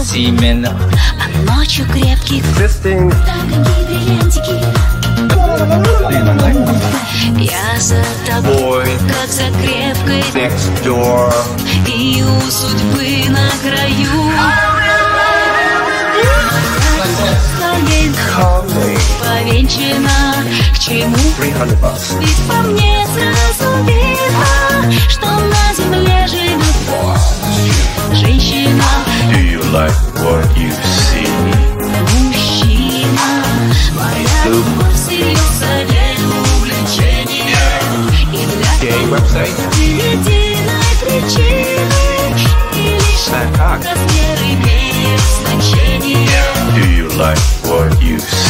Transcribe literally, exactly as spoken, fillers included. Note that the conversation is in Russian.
Семена, а ночью крепких Existing. ингредиентики. Я за тобой, как за крепкой, Next door. и у судьбы на краю. Calmly. Повенчана, к чему? three hundred bucks. Ведь по мне сразу видно, что на земле живет женщина. Do you like what you see? Мужчина, моя любовь всерьез олень увлечение. И для Gay website. единой причины, и лишь Snack. размер имеет значение. Do you like what you see?